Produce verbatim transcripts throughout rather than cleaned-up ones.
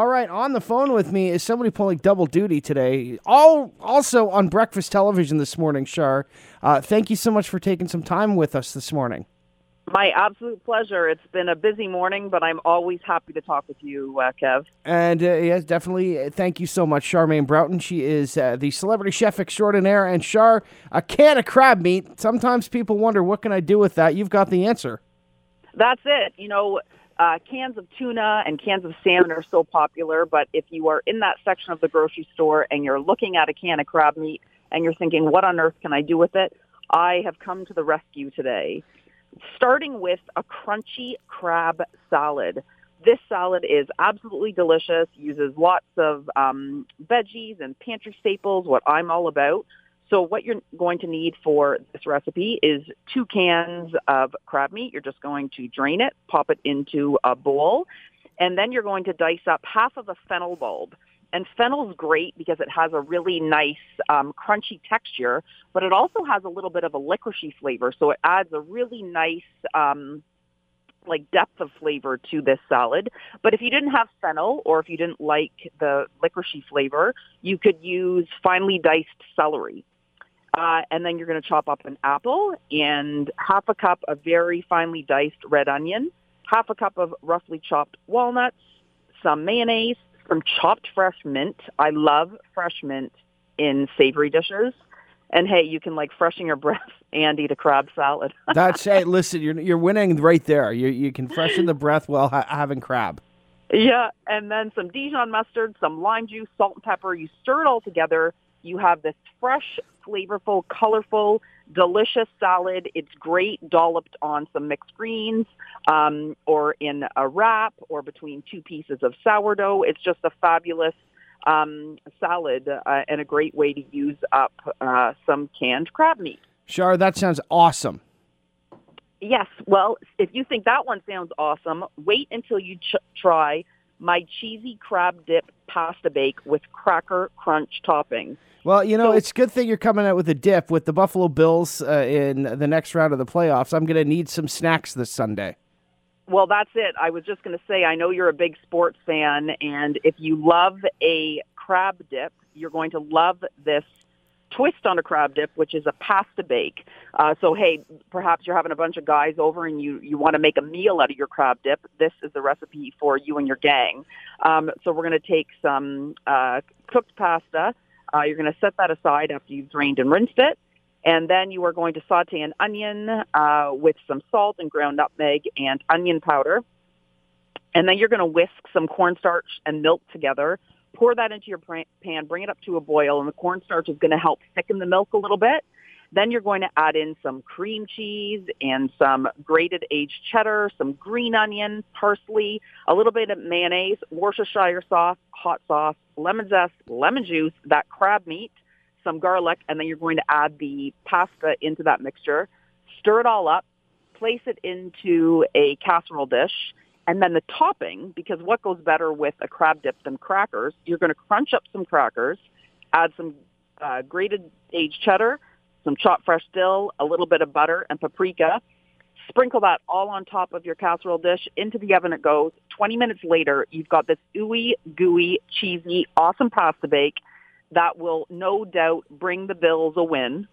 All right, on the phone with me is somebody pulling double duty today. All also on breakfast television this morning, Shar. Uh, thank you so much for taking some time with us this morning. My absolute pleasure. It's been a busy morning, but I'm always happy to talk with you, uh, Kev. And uh, yes, definitely, thank you so much, Charmaine Broughton. She is uh, the celebrity chef extraordinaire. And Char, a can of crab meat. Sometimes people wonder, what can I do with that? You've got the answer. That's it. You know, uh, cans of tuna and cans of salmon are so popular, but if you are in that section of the grocery store and you're looking at a can of crab meat and you're thinking, what on earth can I do with it? I have come to the rescue today. Starting with a crunchy crab salad. This salad is absolutely delicious, uses lots of um, veggies and pantry staples, what I'm all about. So what you're going to need for this recipe is two cans of crab meat. You're just going to drain it, pop it into a bowl, and then you're going to dice up half of a fennel bulb. And fennel's great because it has a really nice um, crunchy texture, but it also has a little bit of a licoricey flavor. So it adds a really nice um, like depth of flavor to this salad. But if you didn't have fennel or if you didn't like the licoricey flavor, you could use finely diced celery. Uh, and then you're going to chop up an apple and half a cup of very finely diced red onion, half a cup of roughly chopped walnuts, some mayonnaise, some chopped fresh mint. I love fresh mint in savory dishes. And hey, you can like freshen your breath and eat a crab salad. That's hey, listen, you're you're winning right there. You you can freshen the breath while ha- having crab. Yeah, and then some Dijon mustard, some lime juice, salt and pepper. You stir it all together. You have this fresh, flavorful, colorful, delicious salad. It's great dolloped on some mixed greens um, or in a wrap or between two pieces of sourdough. It's just a fabulous um, salad uh, and a great way to use up uh, some canned crab meat. Shar, that sounds awesome. Yes. Well, if you think that one sounds awesome, wait until you ch- try my cheesy crab dip pasta bake with cracker crunch topping. Well, you know, So, it's a good thing you're coming out with a dip with the Buffalo Bills uh, in the next round of the playoffs. I'm going to need some snacks this Sunday. well, that's it. I was just going to say, I know you're a big sports fan, and if you love a crab dip, you're going to love this twist on a crab dip, which is a pasta bake. Uh, so, hey, perhaps you're having a bunch of guys over and you, you want to make a meal out of your crab dip. This is the recipe for you and your gang. Um, so we're going to take some uh, cooked pasta. Uh, you're going to set that aside after you've drained and rinsed it. And then you are going to saute an onion uh, with some salt and ground nutmeg and onion powder. And then you're going to whisk some cornstarch and milk together. Pour that into your pan, bring it up to a boil, and the cornstarch is going to help thicken the milk a little bit. Then you're going to add in some cream cheese and some grated aged cheddar, some green onion, parsley, a little bit of mayonnaise, Worcestershire sauce, hot sauce, lemon zest, lemon juice, that crab meat, some garlic, and then you're going to add the pasta into that mixture. Stir it all up, place it into a casserole dish, and then the topping, because what goes better with a crab dip than crackers, you're going to crunch up some crackers, add some uh, grated aged cheddar, some chopped fresh dill, a little bit of butter and paprika. Sprinkle that all on top of your casserole dish. Into the oven it goes. twenty minutes later, you've got this ooey, gooey, cheesy, awesome pasta bake that will no doubt bring the Bills a win.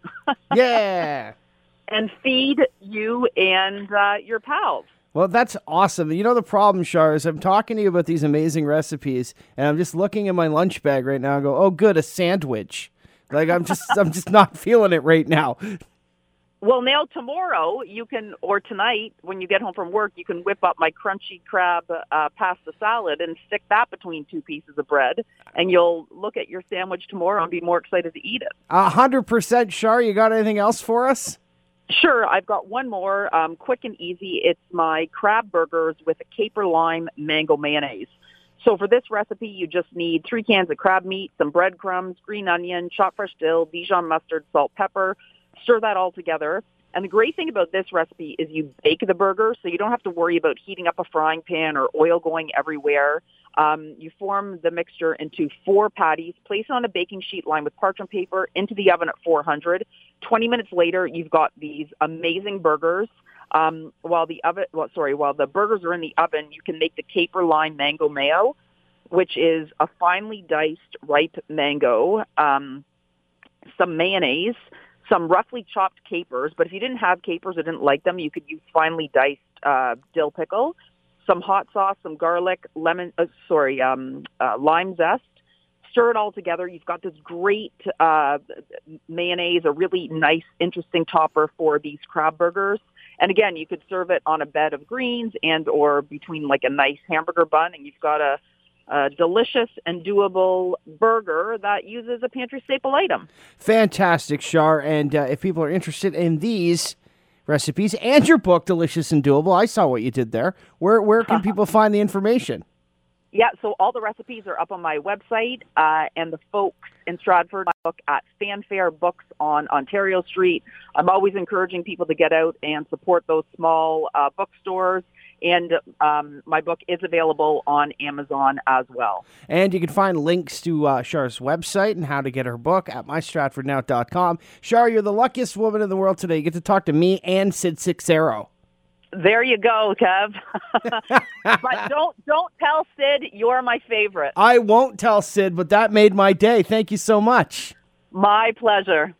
Yeah. And feed you and uh, your pals. Well, that's awesome. You know, the problem, Shar, is I'm talking to you about these amazing recipes, and I'm just looking at my lunch bag right now and go, oh, good, a sandwich. Like, I'm just I'm just not feeling it right now. Well, now tomorrow you can, or tonight when you get home from work, you can whip up my crunchy crab uh, pasta salad and stick that between two pieces of bread, and you'll look at your sandwich tomorrow and be more excited to eat it. A hundred percent, Shar. You got anything else for us? Sure, I've got one more, um, quick and easy. It's my crab burgers with a caper lime mango mayonnaise. So for this recipe, you just need three cans of crab meat, some breadcrumbs, green onion, chopped fresh dill, Dijon mustard, salt, pepper. Stir that all together. And the great thing about this recipe is you bake the burger, so you don't have to worry about heating up a frying pan or oil going everywhere. Um, you form the mixture into four patties, place it on a baking sheet lined with parchment paper, into the oven at four hundred. twenty minutes later, you've got these amazing burgers. Um, while the oven, well, sorry, while the burgers are in the oven, you can make the caper lime mango mayo. which is a finely diced ripe mango, um, some mayonnaise, some roughly chopped capers. But if you didn't have capers or didn't like them, you could use finely diced uh, dill pickle, some hot sauce, some garlic, lemon, uh, sorry, um, uh, lime zest. Stir it all together. You've got this great uh, mayonnaise, a really nice, interesting topper for these crab burgers. And again, you could serve it on a bed of greens and or between like a nice hamburger bun, and you've got a, a delicious and doable burger that uses a pantry staple item. Fantastic, Shar. And uh, if people are interested in these recipes and your book, Delicious and Doable, I saw what you did there. Where where can people find the information? Yeah, so all the recipes are up on my website, uh, and the folks in Stratford book at Fanfare Books on Ontario Street. I'm always encouraging people to get out and support those small uh, bookstores, and um, my book is available on Amazon as well. And you can find links to uh, Shar's website and how to get her book at my stratford now dot com. Shar, you're the luckiest woman in the world today. You get to talk to me and Sid Sixero. There you go, Kev. But don't don't tell Sid you're my favorite. I won't tell Sid, but that made my day. Thank you so much. My pleasure.